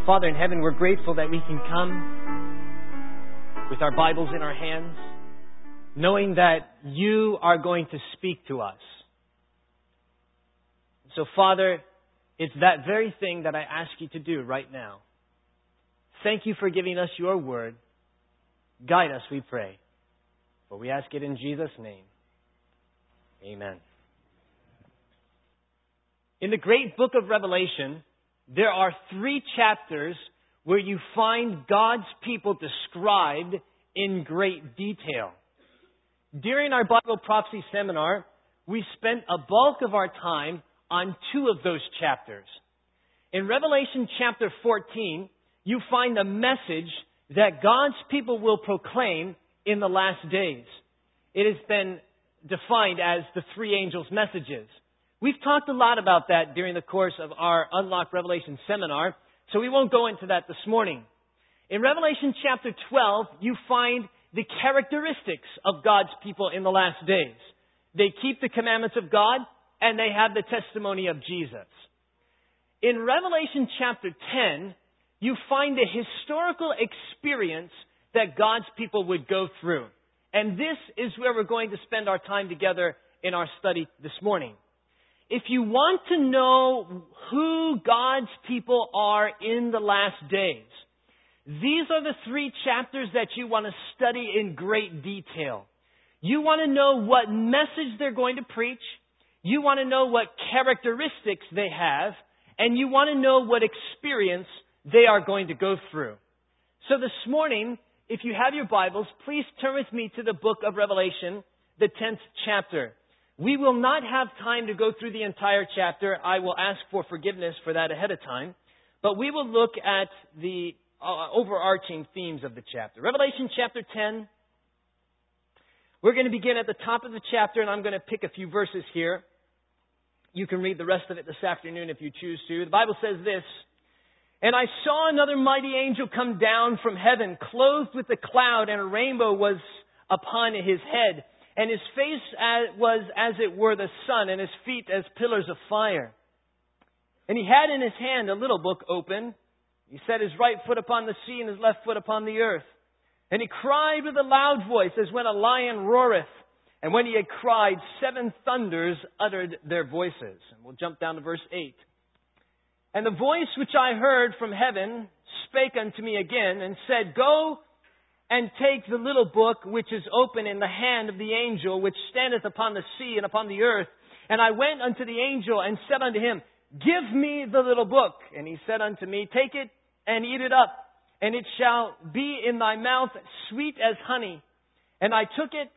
Father in heaven, we're grateful that we can come with our Bibles in our hands, knowing that you are going to speak to us. So, Father, it's that very thing that I ask you to do right now. Thank you for giving us your word. Guide us, we pray. For we ask it in Jesus' name. Amen. In the great book of Revelation, there are 3 chapters where you find God's people described in great detail. During our Bible prophecy seminar, we spent a bulk of our time on 2 of those chapters. In Revelation chapter 14, you find a message that God's people will proclaim in the last days. It has been defined as the 3 angels' messages. We've talked a lot about that during the course of our Unlock Revelation seminar, so we won't go into that this morning. In Revelation chapter 12, you find the characteristics of God's people in the last days. They keep the commandments of God, and they have the testimony of Jesus. In Revelation chapter 10, you find the historical experience that God's people would go through. And this is where we're going to spend our time together in our study this morning. If you want to know who God's people are in the last days, these are the 3 chapters that you want to study in great detail. You want to know what message they're going to preach. You want to know what characteristics they have. And you want to know what experience they are going to go through. So this morning, if you have your Bibles, please turn with me to the book of Revelation, the 10th chapter. We will not have time to go through the entire chapter. I will ask for forgiveness for that ahead of time. But we will look at the overarching themes of the chapter. Revelation chapter 10. We're going to begin at the top of the chapter, and I'm going to pick a few verses here. You can read the rest of it this afternoon if you choose to. The Bible says this, "And I saw another mighty angel come down from heaven, clothed with a cloud, and a rainbow was upon his head. And his face was as it were the sun, and his feet as pillars of fire. And he had in his hand a little book open. He set his right foot upon the sea and his left foot upon the earth. And he cried with a loud voice, as when a lion roareth. And when he had cried, 7 thunders uttered their voices." And we'll jump down to verse 8. "And the voice which I heard from heaven spake unto me again, and said, Go and take the little book which is open in the hand of the angel which standeth upon the sea and upon the earth. And I went unto the angel and said unto him, Give me the little book. And he said unto me, Take it and eat it up, and it shall be in thy mouth sweet as honey. And I took it,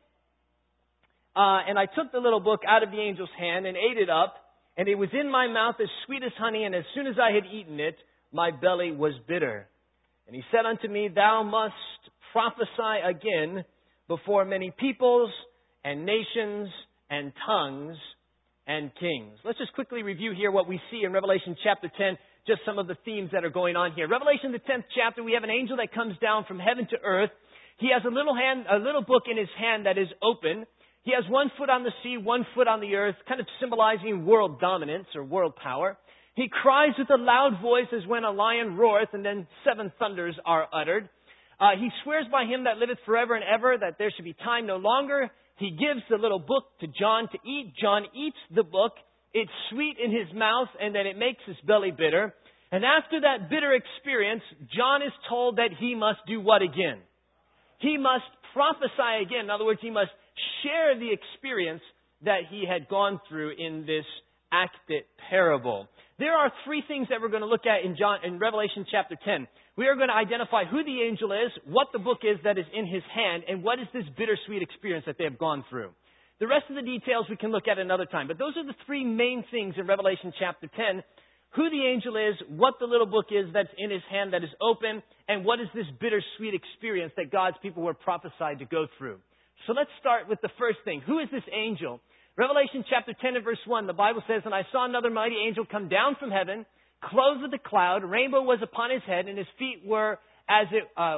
and I took the little book out of the angel's hand and ate it up, and it was in my mouth as sweet as honey. And as soon as I had eaten it, my belly was bitter. And he said unto me, Thou must prophesy again before many peoples and nations and tongues and kings." Let's just quickly review here what we see in Revelation chapter 10, just some of the themes that are going on here. Revelation, the 10th chapter, we have an angel that comes down from heaven to earth. He has a little book in his hand that is open. He has 1 foot on the sea, 1 foot on the earth, kind of symbolizing world dominance or world power. He cries with a loud voice as when a lion roareth, and then 7 thunders are uttered. He swears by him that liveth forever and ever that there should be time no longer. He gives the little book to John to eat. John eats the book. It's sweet in his mouth, and then it makes his belly bitter. And after that bitter experience, John is told that he must do what again? He must prophesy again. In other words, he must share the experience that he had gone through in this acted parable. There are 3 things that we're going to look at in Revelation chapter 10. We are going to identify who the angel is, what the book is that is in his hand, and what is this bittersweet experience that they have gone through. The rest of the details we can look at another time. But those are the 3 main things in Revelation chapter 10. Who the angel is, what the little book is that's in his hand that is open, and what is this bittersweet experience that God's people were prophesied to go through. So let's start with the first thing. Who is this angel? Revelation chapter 10 and verse 1, the Bible says, "And I saw another mighty angel come down from heaven, clothed with a cloud. A rainbow was upon his head, and his feet were as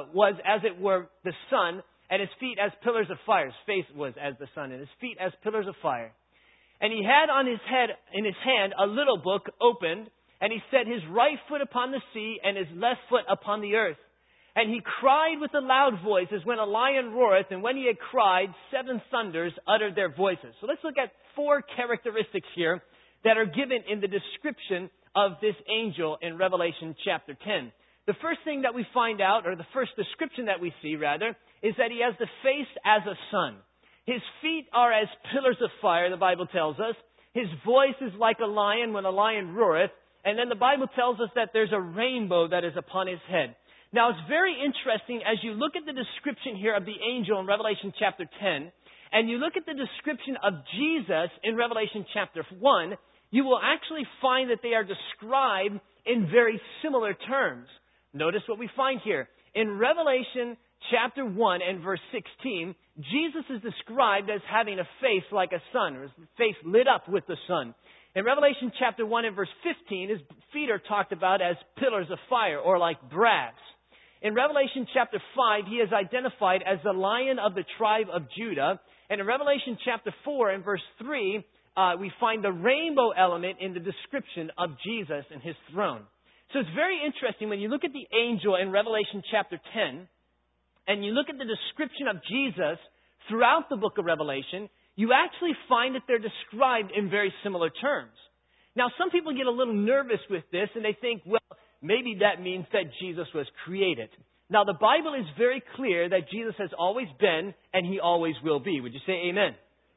it were the sun, and his feet as pillars of fire." His face was as the sun, and his feet as pillars of fire. "And he had on his head, in his hand, a little book opened, And he set his right foot upon the sea and his left foot upon the earth. And he cried with a loud voice as when a lion roareth, and when he had cried, 7 thunders uttered their voices. So let's look at 4 characteristics here that are given in the description of this angel in Revelation chapter 10. The first thing that we find out, or the first description that we see rather, is that he has the face as a sun. His feet are as pillars of fire, the Bible tells us. His voice is like a lion when a lion roareth. And then the Bible tells us that there's a rainbow that is upon his head. Now, it's very interesting as you look at the description here of the angel in Revelation chapter 10, and you look at the description of Jesus in Revelation chapter 1, you will actually find that they are described in very similar terms. Notice what we find here. In Revelation chapter 1 and verse 16, Jesus is described as having a face like a sun, or his face lit up with the sun. In Revelation chapter 1 and verse 15, his feet are talked about as pillars of fire, or like brass. In Revelation chapter 5, he is identified as the Lion of the tribe of Judah. And in Revelation chapter 4 and verse 3, we find the rainbow element in the description of Jesus and his throne. So it's very interesting when you look at the angel in Revelation chapter 10, and you look at the description of Jesus throughout the book of Revelation, you actually find that they're described in very similar terms. Now, some people get a little nervous with this, and they think, well, maybe that means that Jesus was created. Now, the Bible is very clear that Jesus has always been and he always will be. Would you say amen?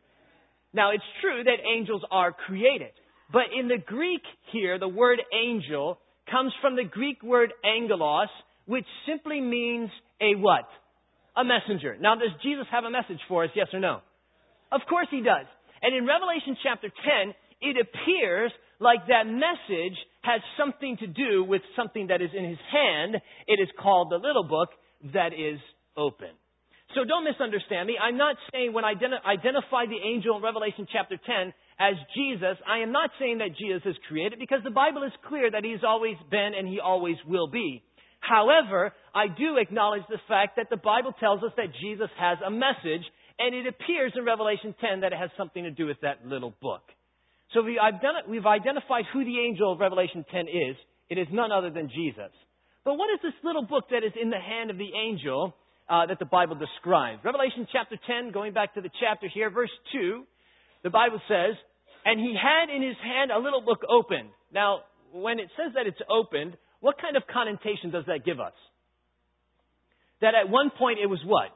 Now, it's true that angels are created. But in the Greek here, the word angel comes from the Greek word angelos, which simply means a what? A messenger. Now, does Jesus have a message for us, yes or no? Of course he does. And in Revelation chapter 10, it appears like that message has something to do with something that is in his hand. It is called the little book that is open. So don't misunderstand me. I'm not saying when I identify the angel in Revelation chapter 10 as Jesus, I am not saying that Jesus is created, because the Bible is clear that he's always been and he always will be. However, I do acknowledge the fact that the Bible tells us that Jesus has a message, and it appears in Revelation 10 that it has something to do with that little book. So we've identified who the angel of Revelation 10 is. It is none other than Jesus. But what is this little book that is in the hand of the angel that the Bible describes? Revelation chapter 10, going back to the chapter here, verse 2, the Bible says, and he had in his hand a little book opened. Now, when it says that it's opened, what kind of connotation does that give us? That at one point it was what?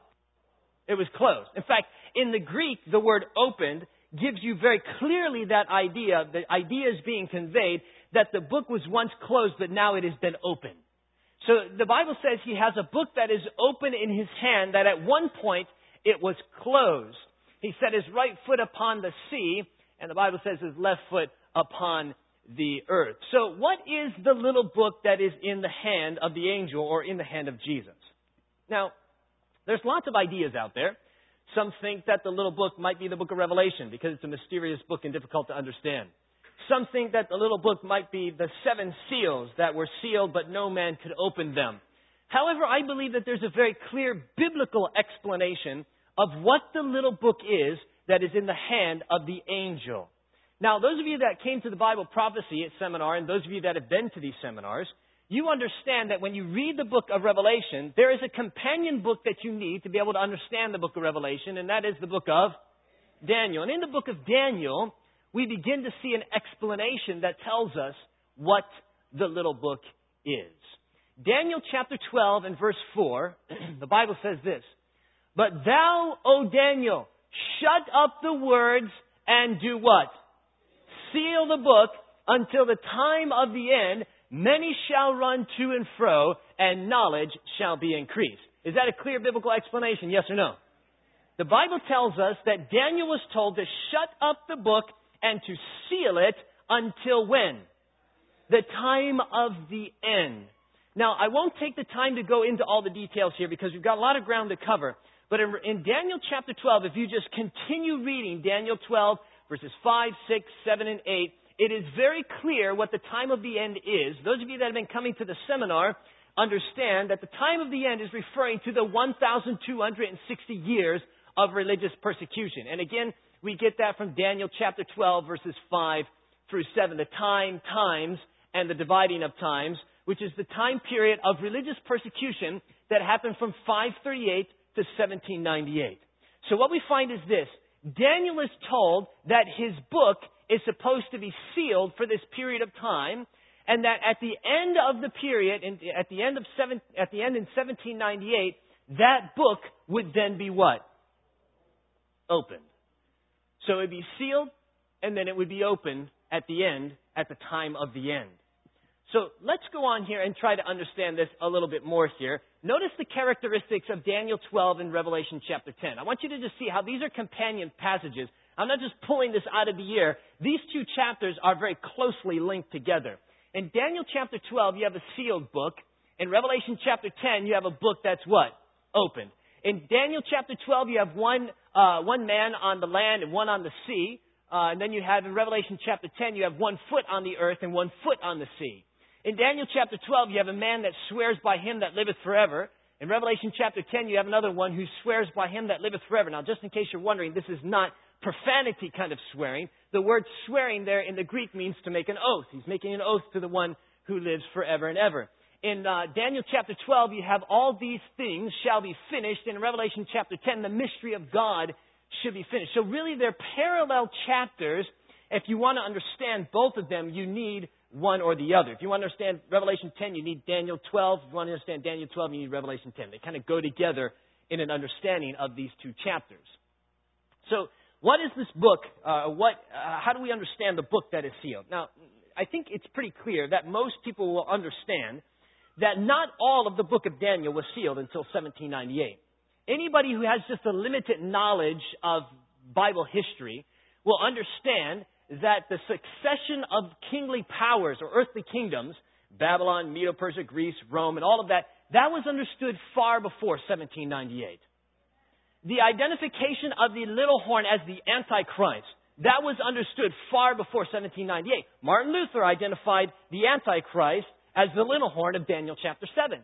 It was closed. In fact, in the Greek, the word opened gives you very clearly that idea. The idea is being conveyed that the book was once closed, but now it has been opened. So the Bible says he has a book that is open in his hand, that at one point it was closed. He set his right foot upon the sea, and the Bible says his left foot upon the earth. So what is the little book that is in the hand of the angel, or in the hand of Jesus? Now, there's lots of ideas out there. Some think that the little book might be the book of Revelation because it's a mysterious book and difficult to understand. Some think that the little book might be the 7 seals that were sealed but no man could open them. However, I believe that there's a very clear biblical explanation of what the little book is that is in the hand of the angel. Now, those of you that came to the Bible Prophecy seminar, and those of you that have been to these seminars, you understand that when you read the book of Revelation, there is a companion book that you need to be able to understand the book of Revelation, and that is the book of Daniel. And in the book of Daniel, we begin to see an explanation that tells us what the little book is. Daniel chapter 12 and verse 4, the Bible says this, "But thou, O Daniel, shut up the words and do what? Seal the book until the time of the end. Many shall run to and fro, and knowledge shall be increased." Is that a clear biblical explanation? Yes or no? The Bible tells us that Daniel was told to shut up the book and to seal it until when? The time of the end. Now, I won't take the time to go into all the details here because we've got a lot of ground to cover. But in Daniel chapter 12, if you just continue reading Daniel 12, verses 5, 6, 7, and 8, it is very clear what the time of the end is. Those of you that have been coming to the seminar understand that the time of the end is referring to the 1,260 years of religious persecution. And again, we get that from Daniel chapter 12, verses 5 through 7. The times, and the dividing of times, which is the time period of religious persecution that happened from 538 to 1798. So what we find is this. Daniel is told that his book is supposed to be sealed for this period of time, and that at the end of the period, at the end in 1798, that book would then be what? Opened. So it would be sealed, and then it would be opened at the end, at the time of the end. So let's go on here and try to understand this a little bit more here. Notice the characteristics of Daniel 12 and Revelation chapter 10. I want you to just see how these are companion passages. I'm not just pulling this out of the air. These two chapters are very closely linked together. In Daniel chapter 12, you have a sealed book. In Revelation chapter 10, you have a book that's what? Opened. In Daniel chapter 12, you have one man on the land and one on the sea. And then you have in Revelation chapter 10, you have 1 foot on the earth and 1 foot on the sea. In Daniel chapter 12, you have a man that swears by him that liveth forever. In Revelation chapter 10, you have another one who swears by him that liveth forever. Now, just in case you're wondering, this is not profanity kind of swearing. The word swearing there in the Greek means to make an oath. He's making an oath to the one who lives forever and ever. In Daniel chapter 12, you have all these things shall be finished. And in Revelation chapter 10, the mystery of God should be finished. So really, they're parallel chapters. If you want to understand both of them, you need one or the other. If you want to understand Revelation 10, you need Daniel 12. If you want to understand Daniel 12, you need Revelation 10. They kind of go together in an understanding of these two chapters. So, what is this book? How do we understand the book that is sealed? Now, I think it's pretty clear that most people will understand that not all of the book of Daniel was sealed until 1798. Anybody who has just a limited knowledge of Bible history will understand that the succession of kingly powers or earthly kingdoms, Babylon, Medo-Persia, Greece, Rome, and all of that, that was understood far before 1798. The identification of the little horn as the Antichrist, that was understood far before 1798. Martin Luther identified the Antichrist as the little horn of Daniel chapter 7.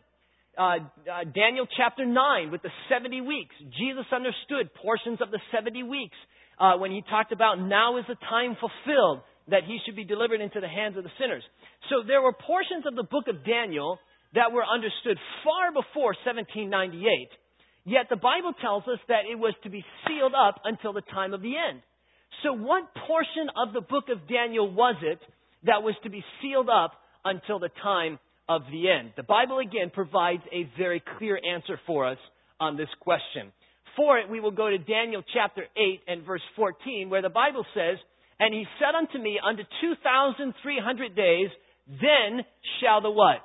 Daniel chapter 9 with the 70 weeks. Jesus understood portions of the 70 weeks when he talked about now is the time fulfilled that he should be delivered into the hands of the sinners. So there were portions of the book of Daniel that were understood far before 1798. Yet the Bible tells us that it was to be sealed up until the time of the end. So what portion of the book of Daniel was it that was to be sealed up until the time of the end? The Bible again provides a very clear answer for us on this question. For it, we will go to Daniel chapter 8 and verse 14, where the Bible says, "And he said unto me, unto 2,300 days, then shall the what?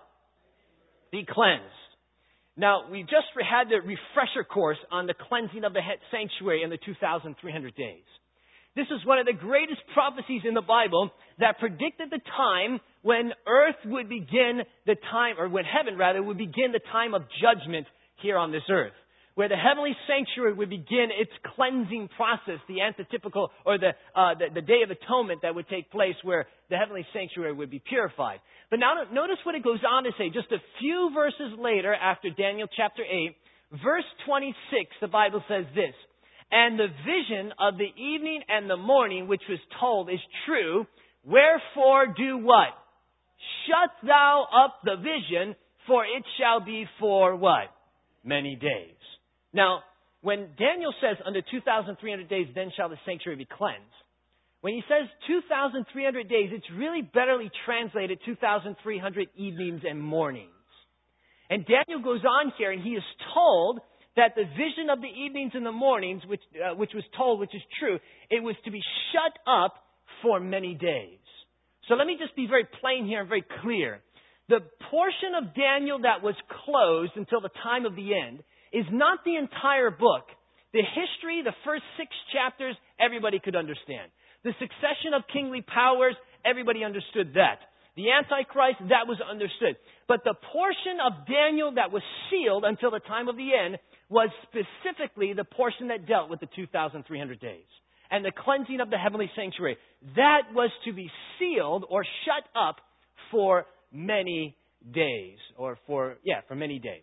Be cleansed." Now, we just had the refresher course on the cleansing of the sanctuary in the 2,300 days. This is one of the greatest prophecies in the Bible that predicted the time when earth would begin the time, or when heaven rather, would begin the time of judgment here on this earth. Where the heavenly sanctuary would begin its cleansing process, the antitypical, or the Day of Atonement that would take place where the heavenly sanctuary would be purified. But now notice what it goes on to say. Just a few verses later, after Daniel chapter 8, verse 26, the Bible says this, "And the vision of the evening and the morning which was told is true, wherefore do what? Shut thou up the vision, for it shall be for what? Many days." Now, when Daniel says, "Under 2,300 days, then shall the sanctuary be cleansed," when he says 2,300 days, it's really betterly translated 2,300 evenings and mornings. And Daniel goes on here, and he is told that the vision of the evenings and the mornings, which was told, which is true, it was to be shut up for many days. So let me just be very plain here and very clear. The portion of Daniel that was closed until the time of the end is not the entire book. The history, the first 6 chapters, everybody could understand. The succession of kingly powers, everybody understood that. The Antichrist, that was understood. But the portion of Daniel that was sealed until the time of the end was specifically the portion that dealt with the 2,300 days. And the cleansing of the heavenly sanctuary. That was to be sealed or shut up for many days. For many days.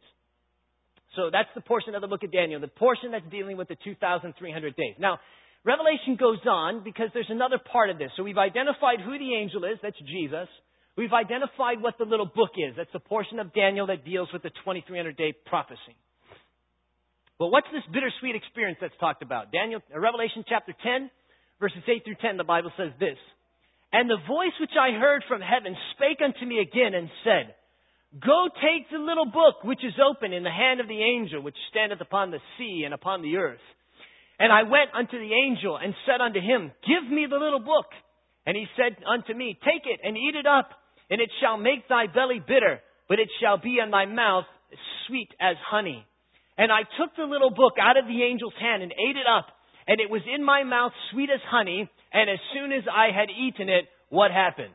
So that's the portion of the book of Daniel, the portion that's dealing with the 2,300 days. Now, Revelation goes on because there's another part of this. So we've identified who the angel is, that's Jesus. We've identified what the little book is. That's the portion of Daniel that deals with the 2300-day prophecy. But what's this bittersweet experience that's talked about? Revelation chapter 10, verses 8 through 10, the Bible says this. And the voice which I heard from heaven spake unto me again and said, Go take the little book which is open in the hand of the angel which standeth upon the sea and upon the earth. And I went unto the angel and said unto him, Give me the little book. And he said unto me, Take it and eat it up, and it shall make thy belly bitter, but it shall be in thy mouth sweet as honey. And I took the little book out of the angel's hand and ate it up, and it was in my mouth sweet as honey, and as soon as I had eaten it, what happened?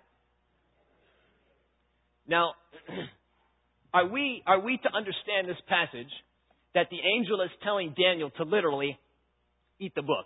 Now, are we to understand this passage that the angel is telling Daniel to literally eat the book?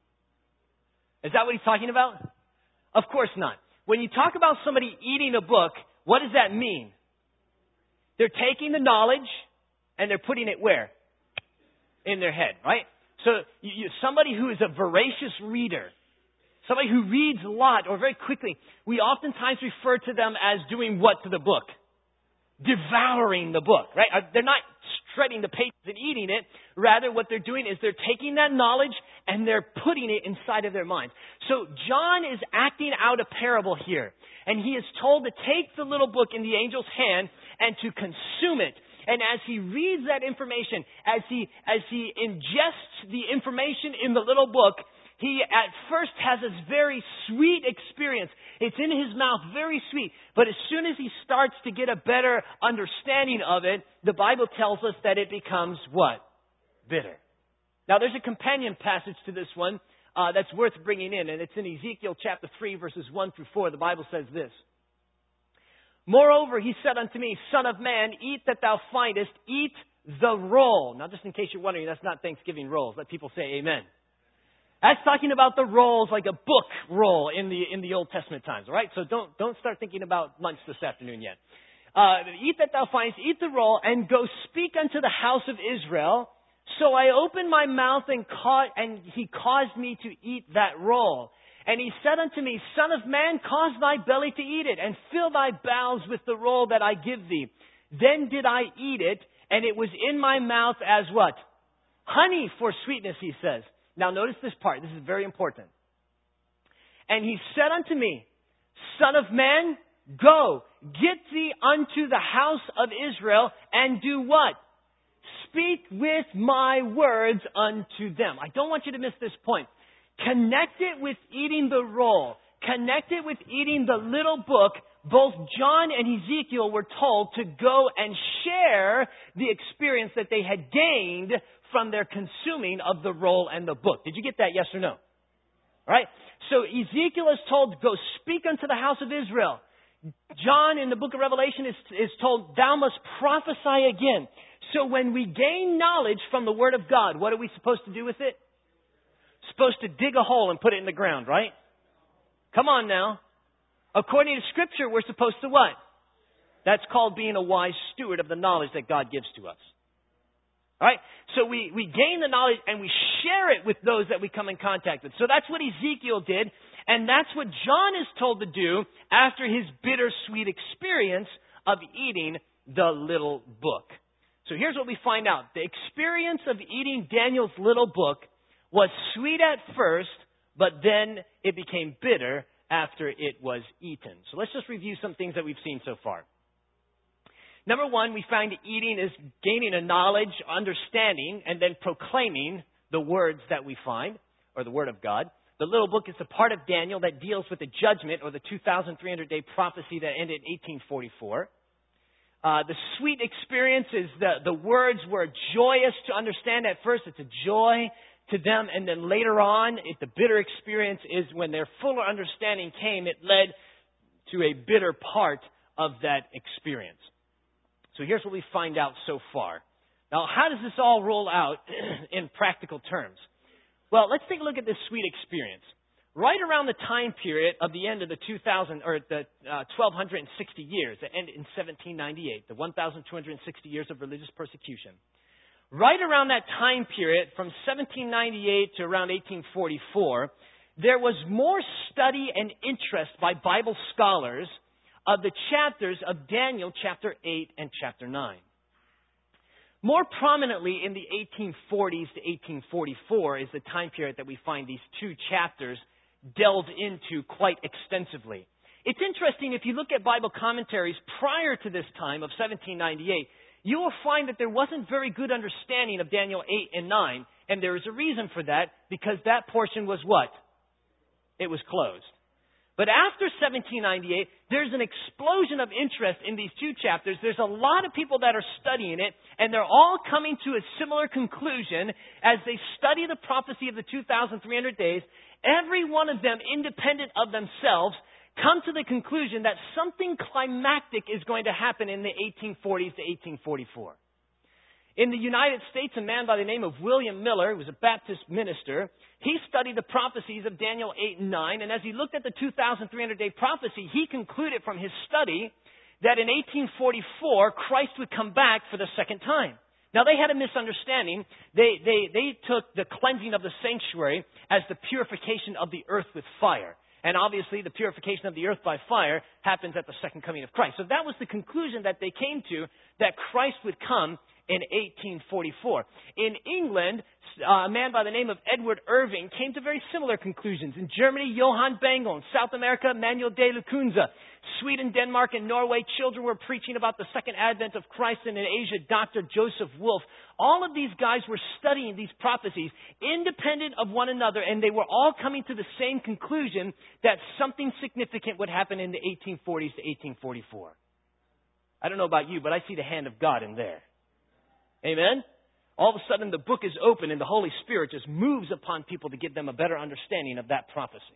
Is that what he's talking about? Of course not. When you talk about somebody eating a book, what does that mean? They're taking the knowledge and they're putting it where? In their head, right? So somebody who is a voracious reader, somebody who reads a lot or very quickly, we oftentimes refer to them as doing what to the book? Devouring the book, right? They're not shredding the pages and eating it. Rather, what they're doing is they're taking that knowledge and they're putting it inside of their mind. So John is acting out a parable here. And he is told to take the little book in the angel's hand and to consume it. And as he reads that information, as he ingests the information in the little book, he at first has this very sweet experience. It's in his mouth, very sweet. But as soon as he starts to get a better understanding of it, the Bible tells us that it becomes what? Bitter. Now there's a companion passage to this one that's worth bringing in. And it's in Ezekiel chapter 3, verses 1 through 4. The Bible says this. Moreover, he said unto me, Son of man, eat that thou findest, eat the roll. Now just in case you're wondering, that's not Thanksgiving rolls. Let people say amen. That's talking about the rolls like a book roll in the Old Testament times, all right? So don't start thinking about lunch this afternoon yet. Eat that thou findest, eat the roll, and go speak unto the house of Israel. So I opened my mouth and he caused me to eat that roll. And he said unto me, Son of man, cause thy belly to eat it, and fill thy bowels with the roll that I give thee. Then did I eat it, and it was in my mouth as what? Honey for sweetness, he says. Now notice this part. This is very important. And he said unto me, Son of man, go, get thee unto the house of Israel, and do what? Speak with my words unto them. I don't want you to miss this point. Connect it with eating the roll. Connect it with eating the little book. Both John and Ezekiel were told to go and share the experience that they had gained from their consuming of the roll and the book. Did you get that, yes or no? All right? So Ezekiel is told, go speak unto the house of Israel. John in the book of Revelation is told, thou must prophesy again. So when we gain knowledge from the Word of God, what are we supposed to do with it? Supposed to dig a hole and put it in the ground, right? Come on now. According to Scripture, we're supposed to what? That's called being a wise steward of the knowledge that God gives to us. All right? So we gain the knowledge and we share it with those that we come in contact with. So that's what Ezekiel did, and that's what John is told to do after his bittersweet experience of eating the little book. So here's what we find out. The experience of eating Daniel's little book was sweet at first, but then it became bitter after it was eaten. So let's just review some things that we've seen so far. Number one, we find eating is gaining a knowledge, understanding, and then proclaiming the words that we find, or the Word of God. The little book is a part of Daniel that deals with the judgment, or the 2,300-day prophecy that ended in 1844. The sweet experience is the words were joyous to understand at first. It's a joy to them. And then later on, the bitter experience is when their fuller understanding came, it led to a bitter part of that experience. So here's what we find out so far. Now, how does this all roll out in practical terms? Well, let's take a look at this sweet experience. Right around the time period of the end of the 1260 years, that ended in 1798, the 1,260 years of religious persecution. Right around that time period, from 1798 to around 1844, there was more study and interest by Bible scholars of the chapters of Daniel chapter 8 and chapter 9. More prominently in the 1840s to 1844 is the time period that we find these two chapters delved into quite extensively. It's interesting, if you look at Bible commentaries prior to this time of 1798, you will find that there wasn't very good understanding of Daniel 8 and 9, and there is a reason for that, because that portion was what? It was closed. But after 1798, there's an explosion of interest in these two chapters. There's a lot of people that are studying it, and they're all coming to a similar conclusion as they study the prophecy of the 2,300 days. Every one of them, independent of themselves, come to the conclusion that something climactic is going to happen in the 1840s to 1844. In the United States, a man by the name of William Miller, who was a Baptist minister, he studied the prophecies of Daniel 8 and 9, and as he looked at the 2,300-day prophecy, he concluded from his study that in 1844, Christ would come back for the second time. Now, they had a misunderstanding. They took the cleansing of the sanctuary as the purification of the earth with fire. And obviously, the purification of the earth by fire happens at the second coming of Christ. So that was the conclusion that they came to, that Christ would come in 1844. In England, a man by the name of Edward Irving came to very similar conclusions. In Germany, Johann Bengel. In South America, Manuel de Lacunza. Sweden, Denmark, and Norway, children were preaching about the second advent of Christ. And in Asia, Dr. Joseph Wolf. All of these guys were studying these prophecies independent of one another, and they were all coming to the same conclusion that something significant would happen in the 1840s to 1844. I don't know about you, but I see the hand of God in there. Amen? All of a sudden, the book is open and the Holy Spirit just moves upon people to give them a better understanding of that prophecy.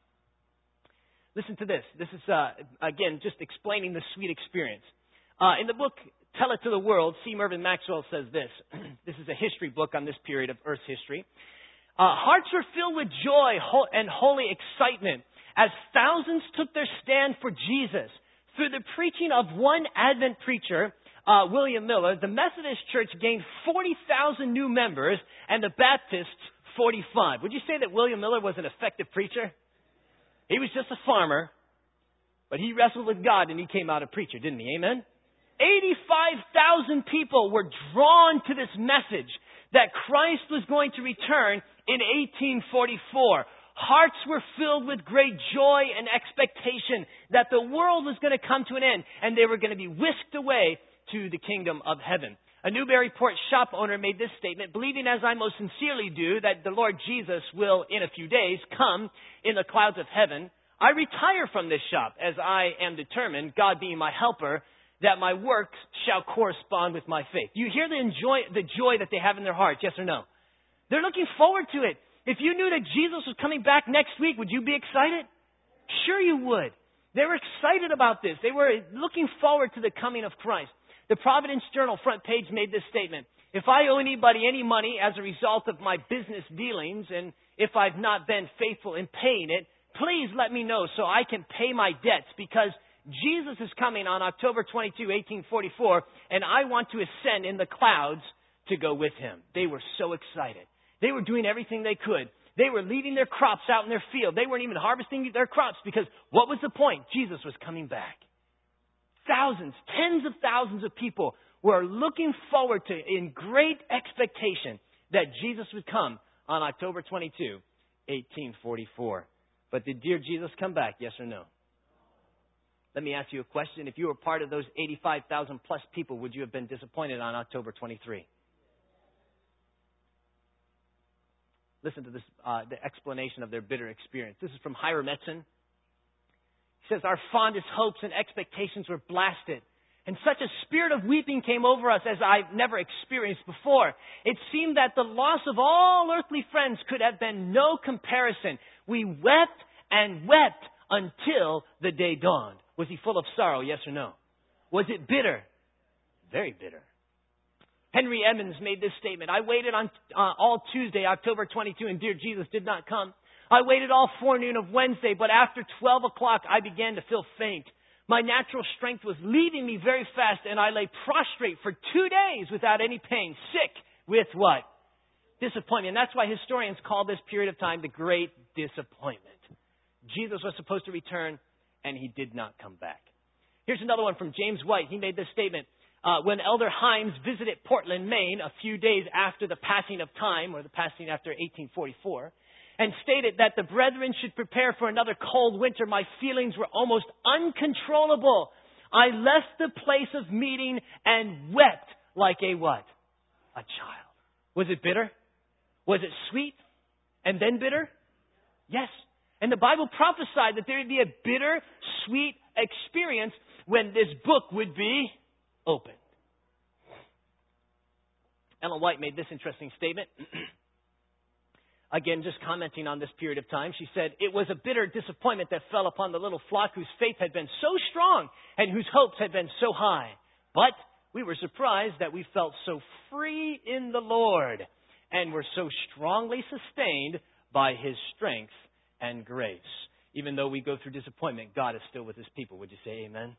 Listen to this. This is, again, just explaining the sweet experience. In the book, Tell It to the World, C. Mervyn Maxwell says this. This is a history book on this period of Earth's history. Hearts were filled with joy and holy excitement as thousands took their stand for Jesus. Through the preaching of one Advent preacher, William Miller, the Methodist Church gained 40,000 new members and the Baptists 45. Would you say that William Miller was an effective preacher? He was just a farmer, but he wrestled with God and he came out a preacher, didn't he? Amen? 85,000 people were drawn to this message that Christ was going to return in 1844. Hearts were filled with great joy and expectation that the world was going to come to an end and they were going to be whisked away to the kingdom of heaven. A Newburyport shop owner made this statement, believing as I most sincerely do that the Lord Jesus will, in a few days, come in the clouds of heaven. I retire from this shop as I am determined, God being my helper, that my works shall correspond with my faith. You hear the joy that they have in their hearts, yes or no? They're looking forward to it. If you knew that Jesus was coming back next week, would you be excited? Sure you would. They were excited about this. They were looking forward to the coming of Christ. The Providence Journal front page made this statement. If I owe anybody any money as a result of my business dealings, and if I've not been faithful in paying it, please let me know so I can pay my debts, because Jesus is coming on October 22, 1844, and I want to ascend in the clouds to go with him. They were so excited. They were doing everything they could. They were leaving their crops out in their field. They weren't even harvesting their crops because what was the point? Jesus was coming back. Thousands, tens of thousands of people were looking forward to, in great expectation, that Jesus would come on October 22, 1844. But did dear Jesus come back, yes or no? Let me ask you a question. If you were part of those 85,000 plus people, would you have been disappointed on October 23? Listen to this, the explanation of their bitter experience. This is from Hiram Edson. He says, our fondest hopes and expectations were blasted, and such a spirit of weeping came over us as I've never experienced before. It seemed that the loss of all earthly friends could have been no comparison. We wept and wept until the day dawned. Was he full of sorrow, yes or no? Was it bitter? Very bitter. Henry Emmons made this statement. I waited on all Tuesday, October 22, and dear Jesus did not come. I waited all forenoon of Wednesday, but after 12 o'clock, I began to feel faint. My natural strength was leaving me very fast, and I lay prostrate for 2 days without any pain, sick with what? Disappointment. And that's why historians call this period of time the Great Disappointment. Jesus was supposed to return, and he did not come back. Here's another one from James White. He made this statement. When Elder Himes visited Portland, Maine, a few days after the passing of time, or the passing after 1844, and stated that the brethren should prepare for another cold winter, my feelings were almost uncontrollable. I left the place of meeting and wept like a what? A child. Was it bitter? Was it sweet and then bitter? Yes. And the Bible prophesied that there would be a bitter, sweet experience when this book would be opened. Ellen White made this interesting statement. Again, just commenting on this period of time, she said, "It was a bitter disappointment that fell upon the little flock whose faith had been so strong and whose hopes had been so high. But we were surprised that we felt so free in the Lord and were so strongly sustained by His strength and grace." Even though we go through disappointment, God is still with His people. Would you say amen?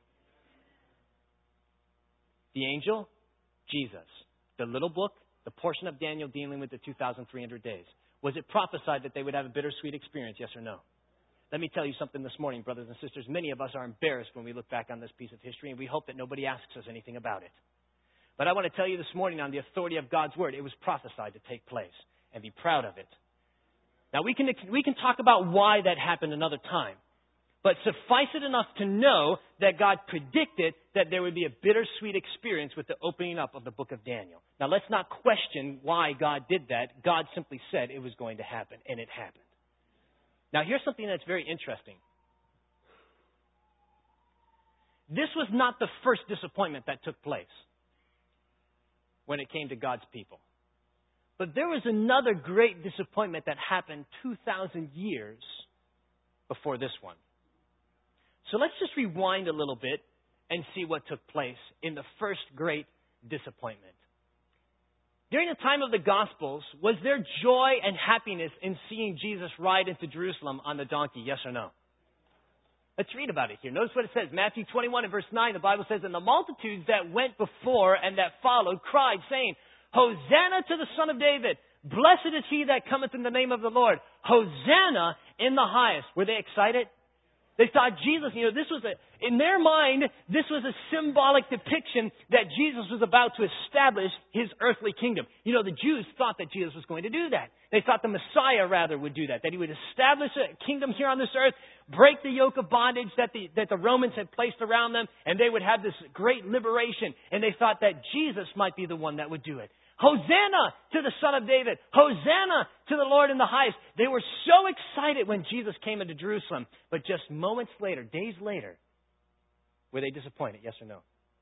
The angel, Jesus. The little book, the portion of Daniel dealing with the 2,300 days. Was it prophesied that they would have a bittersweet experience, yes or no? Let me tell you something this morning, brothers and sisters. Many of us are embarrassed when we look back on this piece of history, and we hope that nobody asks us anything about it. But I want to tell you this morning, on the authority of God's Word, it was prophesied to take place, and be proud of it. Now, we can talk about why that happened another time. But suffice it enough to know that God predicted that there would be a bittersweet experience with the opening up of the book of Daniel. Now, let's not question why God did that. God simply said it was going to happen, and it happened. Now, here's something that's very interesting. This was not the first disappointment that took place when it came to God's people. But there was another great disappointment that happened 2,000 years before this one. So let's just rewind a little bit and see what took place in the first great disappointment. During the time of the Gospels, was there joy and happiness in seeing Jesus ride into Jerusalem on the donkey, yes or no? Let's read about it here. Notice what it says. Matthew 21 and verse 9, the Bible says, "And the multitudes that went before and that followed cried, saying, Hosanna to the Son of David. Blessed is he that cometh in the name of the Lord. Hosanna in the highest." Were they excited? They thought Jesus, this was in their mind, this was a symbolic depiction that Jesus was about to establish His earthly kingdom. The Jews thought that Jesus was going to do that. They thought the Messiah, rather, would do that He would establish a kingdom here on this earth, break the yoke of bondage that the Romans had placed around them, and they would have this great liberation. And they thought that Jesus might be the one that would do it. Hosanna to the Son of David. Hosanna to the Lord in the highest. They were so excited when Jesus came into Jerusalem. But just moments later, days later, were they disappointed? Yes or no?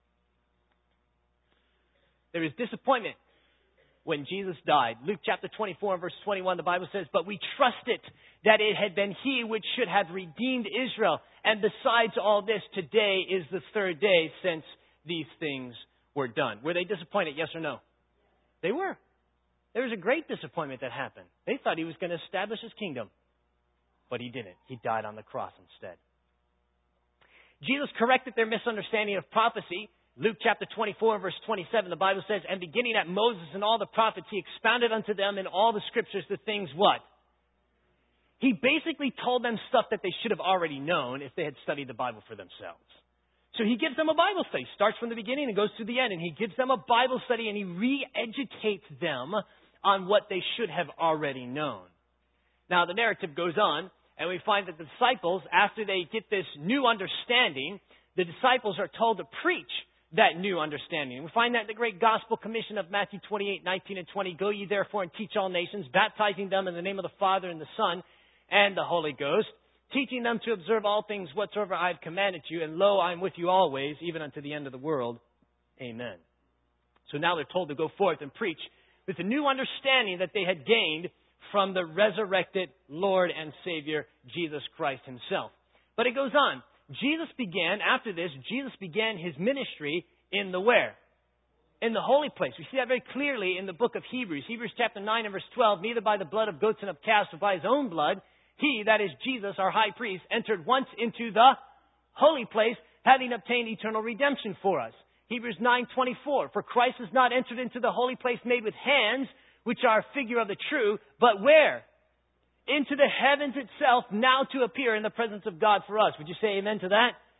There was disappointment when Jesus died. Luke chapter 24 and verse 21, the Bible says, "But we trusted that it had been He which should have redeemed Israel. And besides all this, today is the third day since these things were done." Were they disappointed? Yes or no? They were. There was a great disappointment that happened. They thought He was going to establish His kingdom. But He didn't. He died on the cross instead. Jesus corrected their misunderstanding of prophecy. Luke chapter 24, verse 27, the Bible says, "And beginning at Moses and all the prophets, He expounded unto them in all the scriptures the things" what? He basically told them stuff that they should have already known if they had studied the Bible for themselves. So He gives them a Bible study. Starts from the beginning and goes to the end. And He gives them a Bible study and He re-educates them on what they should have already known. Now, the narrative goes on, and we find that the disciples, after they get this new understanding, the disciples are told to preach that new understanding. We find that in the great gospel commission of Matthew 28, 19 and 20. "Go ye therefore and teach all nations, baptizing them in the name of the Father and the Son and the Holy Ghost, teaching them to observe all things whatsoever I have commanded you. And lo, I am with you always, even unto the end of the world. Amen." So now they're told to go forth and preach with the new understanding that they had gained from the resurrected Lord and Savior, Jesus Christ Himself. But it goes on. After this, Jesus began His ministry in the where? In the holy place. We see that very clearly in the book of Hebrews. Hebrews chapter 9 and verse 12. "Neither by the blood of goats and of calves, but by His own blood, He," that is Jesus, our high priest, "entered once into the holy place, having obtained eternal redemption for us." Hebrews 9:24. "For Christ has not entered into the holy place made with hands, which are a figure of the true, but where? Into the heavens itself, now to appear in the presence of God for us." Would you say amen to that?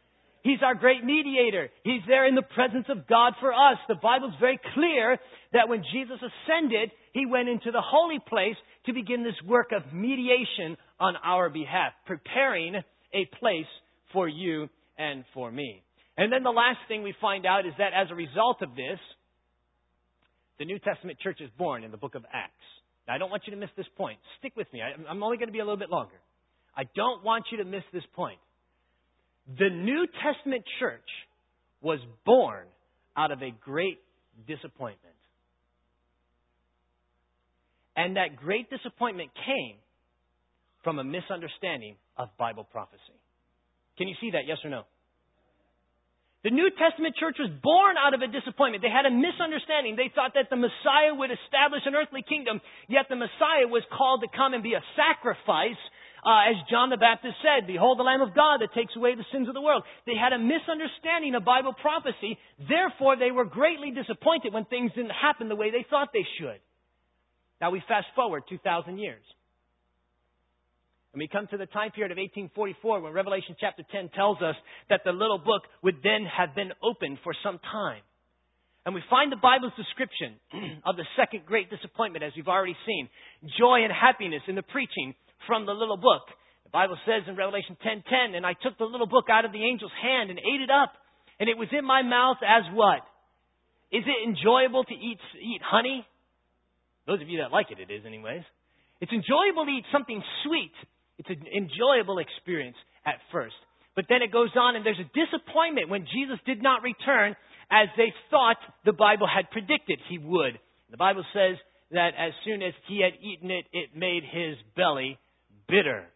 He's our great mediator. He's there in the presence of God for us. The Bible's very clear that when Jesus ascended, He went into the holy place to begin this work of mediation on our behalf, preparing a place for you and for me. And then the last thing we find out is that as a result of this, the New Testament church is born in the book of Acts. Now, I don't want you to miss this point. Stick with me. I'm only going to be a little bit longer. I don't want you to miss this point. The New Testament church was born out of a great disappointment. And that great disappointment came from a misunderstanding of Bible prophecy. Can you see that, yes or no? The New Testament church was born out of a disappointment. They had a misunderstanding. They thought that the Messiah would establish an earthly kingdom, yet the Messiah was called to come and be a sacrifice, as John the Baptist said, "Behold the Lamb of God that takes away the sins of the world." They had a misunderstanding of Bible prophecy. Therefore, they were greatly disappointed when things didn't happen the way they thought they should. Now we fast forward 2,000 years. And we come to the time period of 1844 when Revelation chapter 10 tells us that the little book would then have been opened for some time. And we find the Bible's description of the second great disappointment, as we've already seen. Joy and happiness in the preaching from the little book. The Bible says in Revelation 10:10, "And I took the little book out of the angel's hand and ate it up. And it was in my mouth as" what? Is it enjoyable to eat honey? Those of you that like it, it is anyways. It's enjoyable to eat something sweet. It's an enjoyable experience at first. But then it goes on, and there's a disappointment when Jesus did not return as they thought the Bible had predicted He would. The Bible says that as soon as He had eaten it, it made His belly bitter.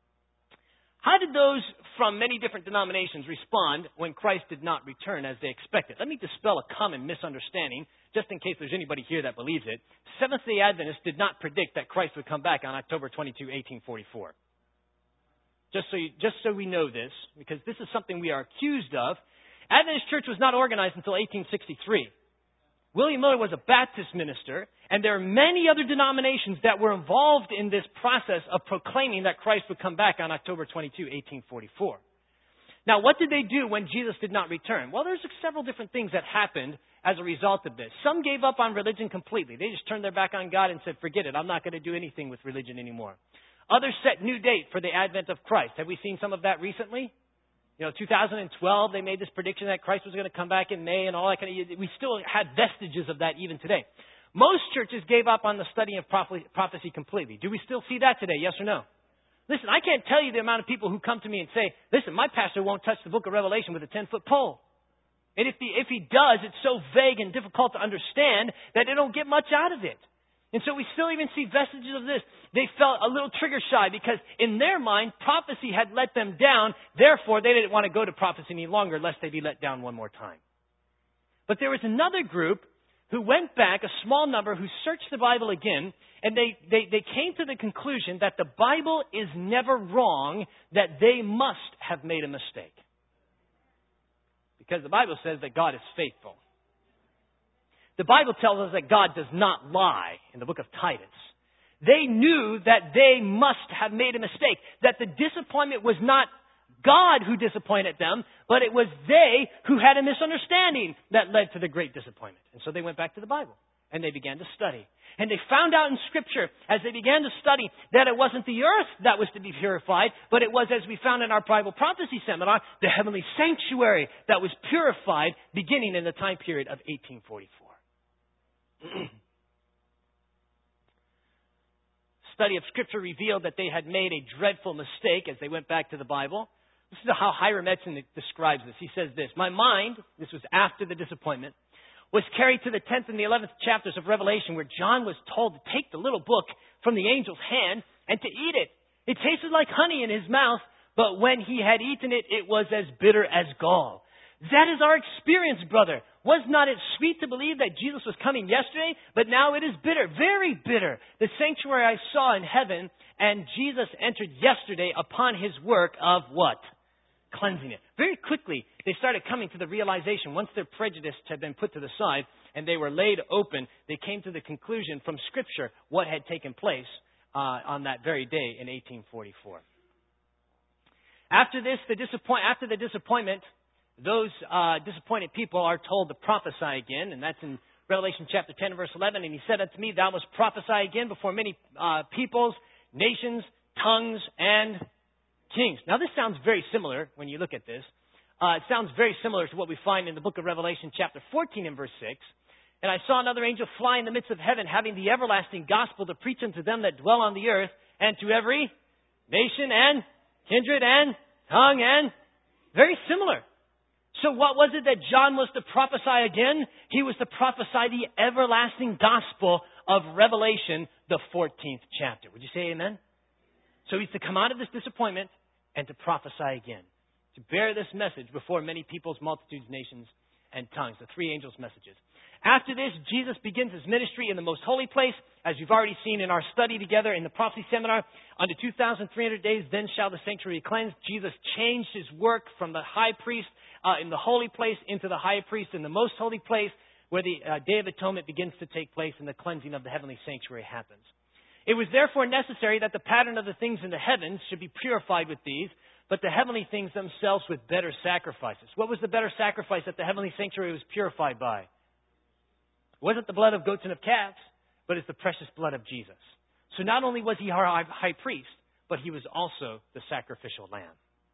How did those from many different denominations respond when Christ did not return as they expected? Let me dispel a common misunderstanding, just in case there's anybody here that believes it. Seventh-day Adventists did not predict that Christ would come back on October 22, 1844. Just so we know this, because this is something we are accused of. Adventist Church was not organized until 1863. William Miller was a Baptist minister, and there are many other denominations that were involved in this process of proclaiming that Christ would come back on October 22, 1844. Now, what did they do when Jesus did not return? Well, there's several different things that happened as a result of this. Some gave up on religion completely. They just turned their back on God and said, "Forget it, I'm not going to do anything with religion anymore." Others set new date for the advent of Christ. Have we seen some of that recently? 2012, they made this prediction that Christ was going to come back in May and all that kind of. We still had vestiges of that even today. Most churches gave up on the study of prophecy completely. Do we still see that today? Yes or no? Listen, I can't tell you the amount of people who come to me and say, "Listen, my pastor won't touch the book of Revelation with a 10-foot pole. And if he does, it's so vague and difficult to understand that they don't get much out of it." And so we still even see vestiges of this. They felt a little trigger shy because in their mind, prophecy had let them down. Therefore, they didn't want to go to prophecy any longer lest they be let down one more time. But there was another group who went back, a small number, who searched the Bible again, and they came to the conclusion that the Bible is never wrong, that they must have made a mistake. Because the Bible says that God is faithful. The Bible tells us that God does not lie in the book of Titus. They knew that they must have made a mistake, that the disappointment was not God who disappointed them, but it was they who had a misunderstanding that led to the great disappointment. And so they went back to the Bible and they began to study. And they found out in Scripture, as they began to study, that it wasn't the earth that was to be purified, but it was, as we found in our Bible prophecy seminar, the heavenly sanctuary that was purified beginning in the time period of 1844. Study of Scripture revealed that they had made a dreadful mistake as they went back to the Bible. This is how Hiram Edson describes this. He says this: "My mind," this was after the disappointment, "was carried to the 10th and the 11th chapters of Revelation, where John was told to take the little book from the angel's hand and to eat it. It tasted like honey in his mouth, but when he had eaten it, it was as bitter as gall." That is our experience, brother. Was not it sweet to believe that Jesus was coming yesterday, but now it is bitter, very bitter. The sanctuary I saw in heaven, and Jesus entered yesterday upon His work of what? Cleansing it. Very quickly, they started coming to the realization, once their prejudice had been put to the side and they were laid open, they came to the conclusion from Scripture what had taken place on that very day in 1844. After the disappointment, those disappointed people are told to prophesy again, and that's in Revelation chapter 10, verse 11. And he said unto me, thou must prophesy again before many peoples, nations, tongues, and kings. Now, this sounds very similar when you look at this. It sounds very similar to what we find in the book of Revelation chapter 14 and verse 6. And I saw another angel fly in the midst of heaven, having the everlasting gospel to preach unto them that dwell on the earth, and to every nation and kindred and tongue, and very similar. So what was it that John was to prophesy again? He was to prophesy the everlasting gospel of Revelation, the 14th chapter. Would you say amen? So he's to come out of this disappointment and to prophesy again, to bear this message before many peoples, multitudes, nations, and tongues, the three angels' messages. After this, Jesus begins his ministry in the most holy place, as you've already seen in our study together in the prophecy seminar. Unto 2,300 days, then shall the sanctuary be cleansed. Jesus changed his work from the high priest in the holy place into the high priest in the most holy place, where the Day of Atonement begins to take place and the cleansing of the heavenly sanctuary happens. It was therefore necessary that the pattern of the things in the heavens should be purified with these, but the heavenly things themselves with better sacrifices. What was the better sacrifice that the heavenly sanctuary was purified by? It wasn't the blood of goats and of calves, but it's the precious blood of Jesus. So not only was he our high priest, but he was also the sacrificial lamb.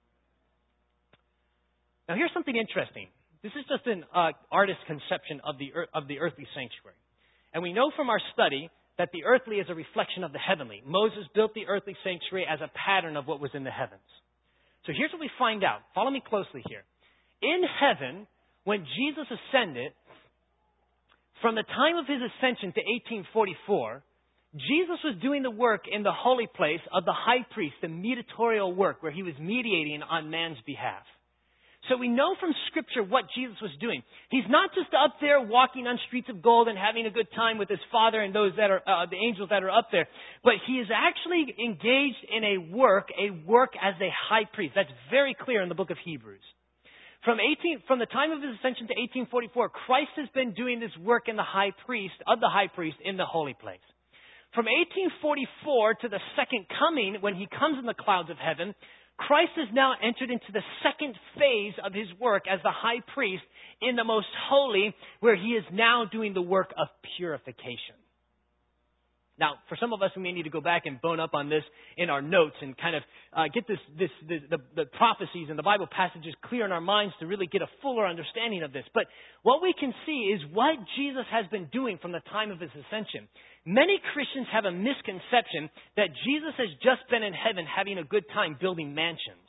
Now here's something interesting. This is just an artist's conception of the earthly sanctuary. And we know from our study that the earthly is a reflection of the heavenly. Moses built the earthly sanctuary as a pattern of what was in the heavens. So here's what we find out. Follow me closely here. In heaven, when Jesus ascended, from the time of his ascension to 1844, Jesus was doing the work in the holy place of the high priest, the mediatorial work, where he was mediating on man's behalf. So we know from Scripture what Jesus was doing. He's not just up there walking on streets of gold and having a good time with his Father and those that are the angels that are up there, but he is actually engaged in a work as a high priest. That's very clear in the book of Hebrews. From the time of his ascension to 1844, Christ has been doing this work in the high priest in the holy place. From 1844 to the second coming, when he comes in the clouds of heaven, Christ has now entered into the second phase of his work as the high priest in the most holy, where he is now doing the work of purification. Now, for some of us, we may need to go back and bone up on this in our notes and kind of get the prophecies and the Bible passages clear in our minds to really get a fuller understanding of this. But what we can see is what Jesus has been doing from the time of his ascension. Many Christians have a misconception that Jesus has just been in heaven having a good time building mansions.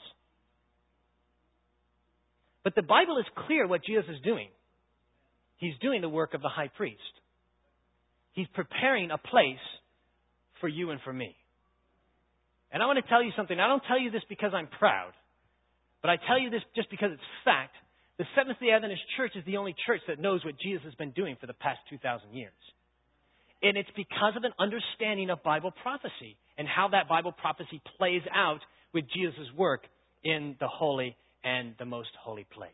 But the Bible is clear what Jesus is doing. He's doing the work of the high priest. He's preparing a place for you and for me. And I want to tell you something. I don't tell you this because I'm proud, but I tell you this just because it's fact. The Seventh-day Adventist Church is the only church that knows what Jesus has been doing for the past 2,000 years. And it's because of an understanding of Bible prophecy and how that Bible prophecy plays out with Jesus' work in the holy and the most holy place.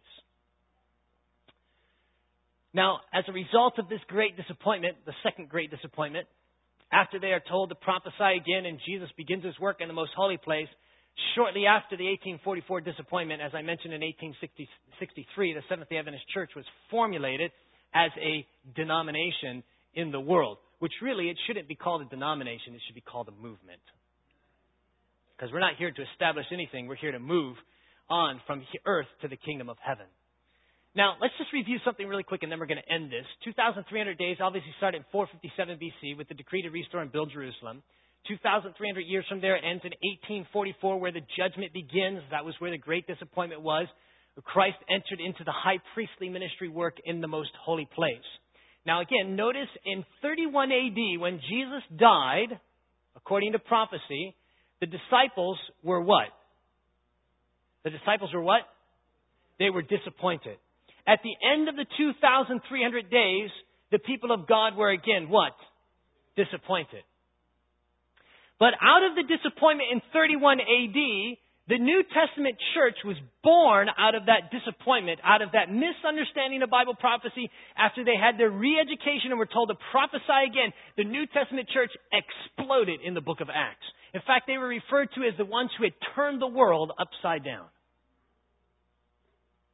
Now, as a result of this great disappointment, the second great disappointment, after they are told to prophesy again and Jesus begins his work in the most holy place, shortly after the 1844 disappointment, as I mentioned in 1863, the Seventh-day Adventist Church was formulated as a denomination in the world, which really it shouldn't be called a denomination, it should be called a movement. Because we're not here to establish anything, we're here to move on from earth to the kingdom of heaven. Now, let's just review something really quick, and then we're going to end this. 2,300 days obviously started in 457 BC with the decree to restore and build Jerusalem. 2,300 years from there, it ends in 1844, where the judgment begins. That was where the great disappointment was. Christ entered into the high priestly ministry work in the most holy place. Now, again, notice in 31 AD, when Jesus died, according to prophecy, the disciples were what? The disciples were what? They were disappointed. At the end of the 2,300 days, the people of God were again what? Disappointed. But out of the disappointment in 31 AD, the New Testament church was born out of that disappointment, out of that misunderstanding of Bible prophecy. After they had their re-education and were told to prophesy again, the New Testament church exploded in the book of Acts. In fact, they were referred to as the ones who had turned the world upside down.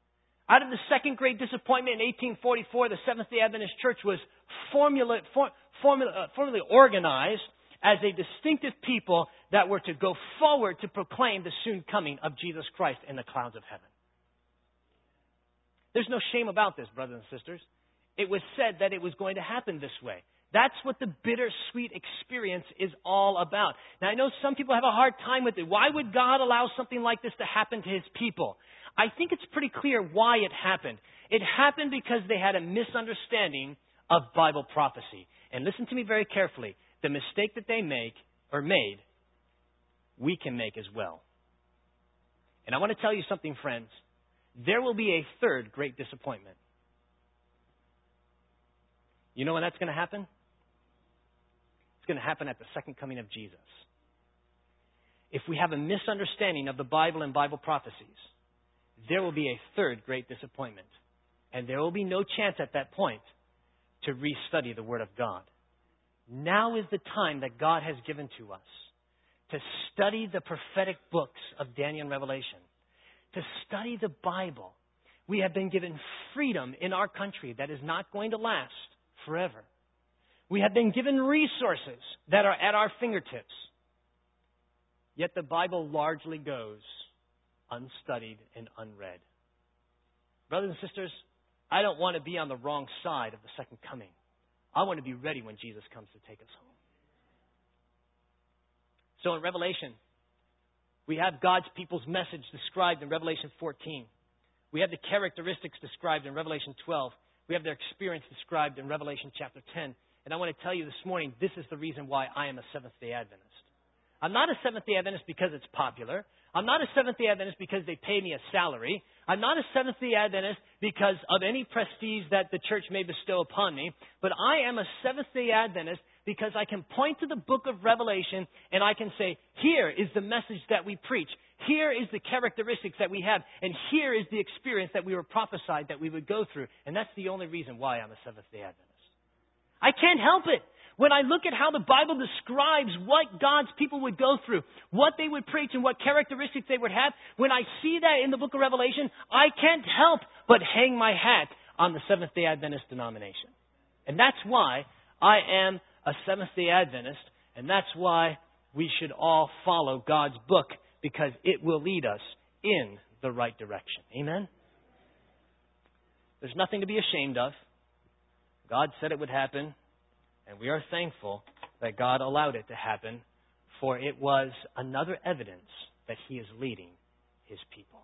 Out of the second great disappointment in 1844, the Seventh-day Adventist Church was formally organized as a distinctive people that were to go forward to proclaim the soon coming of Jesus Christ in the clouds of heaven. There's no shame about this, brothers and sisters. It was said that it was going to happen this way. That's what the bittersweet experience is all about. Now, I know some people have a hard time with it. Why would God allow something like this to happen to His people? I think it's pretty clear why it happened. It happened because they had a misunderstanding of Bible prophecy. And listen to me very carefully. The mistake that they made, we can make as well. And I want to tell you something, friends. There will be a third great disappointment. You know when that's going to happen? It's going to happen at the second coming of Jesus. If we have a misunderstanding of the Bible and Bible prophecies, there will be a third great disappointment. And there will be no chance at that point to restudy the Word of God. Now is the time that God has given to us to study the prophetic books of Daniel and Revelation, to study the Bible. We have been given freedom in our country that is not going to last forever. We have been given resources that are at our fingertips. Yet the Bible largely goes unstudied and unread. Brothers and sisters, I don't want to be on the wrong side of the second coming. I want to be ready when Jesus comes to take us home. So in Revelation, we have God's people's message described in Revelation 14. We have the characteristics described in Revelation 12. We have their experience described in Revelation chapter 10. And I want to tell you this morning, this is the reason why I am a Seventh-day Adventist. I'm not a Seventh-day Adventist because it's popular. I'm not a Seventh-day Adventist because they pay me a salary. I'm not a Seventh-day Adventist because of any prestige that the church may bestow upon me. But I am a Seventh-day Adventist because I can point to the book of Revelation and I can say, here is the message that we preach. Here is the characteristics that we have. And here is the experience that we were prophesied that we would go through. And that's the only reason why I'm a Seventh-day Adventist. I can't help it. When I look at how the Bible describes what God's people would go through, what they would preach and what characteristics they would have, when I see that in the book of Revelation, I can't help but hang my hat on the Seventh-day Adventist denomination. And that's why I am a Seventh-day Adventist, and that's why we should all follow God's book, because it will lead us in the right direction. Amen? There's nothing to be ashamed of. God said it would happen. And we are thankful that God allowed it to happen, for it was another evidence that He is leading His people.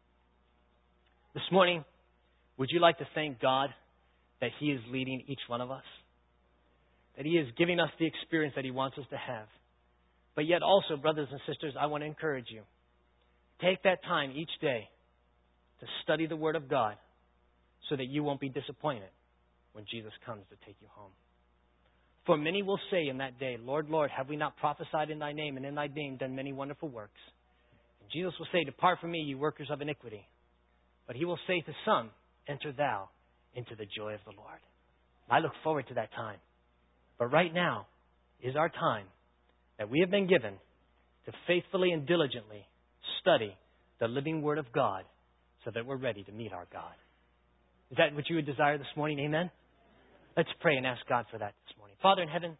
This morning, would you like to thank God that He is leading each one of us? That He is giving us the experience that He wants us to have. But yet also, brothers and sisters, I want to encourage you. Take that time each day to study the Word of God so that you won't be disappointed when Jesus comes to take you home. For many will say in that day, Lord, Lord, have we not prophesied in Thy name, and in Thy name done many wonderful works? And Jesus will say, depart from me, you workers of iniquity. But He will say to some, enter thou into the joy of the Lord. I look forward to that time. But right now is our time that we have been given to faithfully and diligently study the living Word of God so that we're ready to meet our God. Is that what you would desire this morning? Amen? Let's pray and ask God for that this morning. Father in heaven,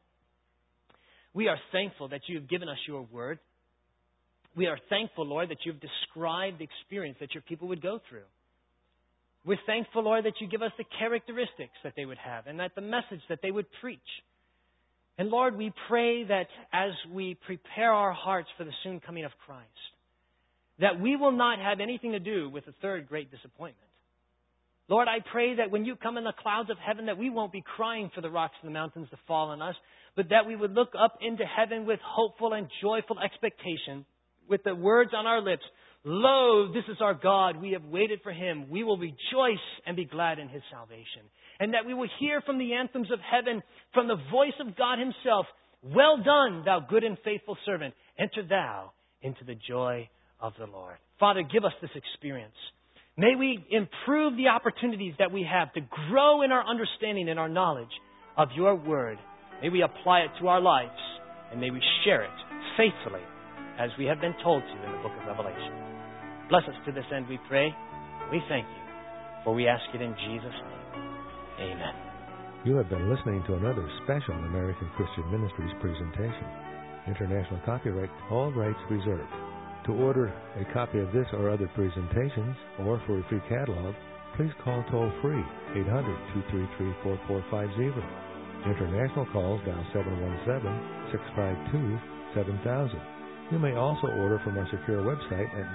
we are thankful that you have given us your word. We are thankful, Lord, that you've described the experience that your people would go through. We're thankful, Lord, that you give us the characteristics that they would have and that the message that they would preach. And Lord, we pray that as we prepare our hearts for the soon coming of Christ, that we will not have anything to do with the third great disappointment. Lord, I pray that when you come in the clouds of heaven, that we won't be crying for the rocks and the mountains to fall on us, but that we would look up into heaven with hopeful and joyful expectation, with the words on our lips, lo, this is our God. We have waited for Him. We will rejoice and be glad in His salvation. And that we will hear from the anthems of heaven, from the voice of God Himself, well done, thou good and faithful servant. Enter thou into the joy of the Lord. Father, give us this experience. May we improve the opportunities that we have to grow in our understanding and our knowledge of your word. May we apply it to our lives, and may we share it faithfully as we have been told to in the book of Revelation. Bless us to this end, we pray. We thank you. For we ask it in Jesus' name. Amen. You have been listening to another special American Christian Ministries presentation. International copyright, all rights reserved. To order a copy of this or other presentations, or for a free catalog, please call toll-free 800-233-4450. International calls dial 717-652-7000. You may also order from our secure website at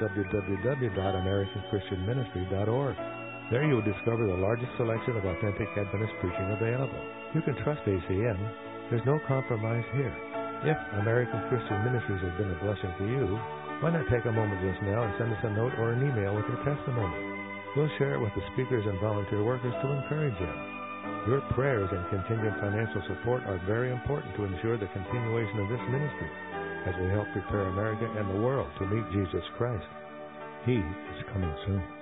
www.americanchristianministry.org. There you will discover the largest selection of authentic Adventist preaching available. You can trust ACM. There's no compromise here. If American Christian Ministries has been a blessing to you, why not take a moment just now and send us a note or an email with your testimony? We'll share it with the speakers and volunteer workers to encourage them. Your prayers and contingent financial support are very important to ensure the continuation of this ministry as we help prepare America and the world to meet Jesus Christ. He is coming soon.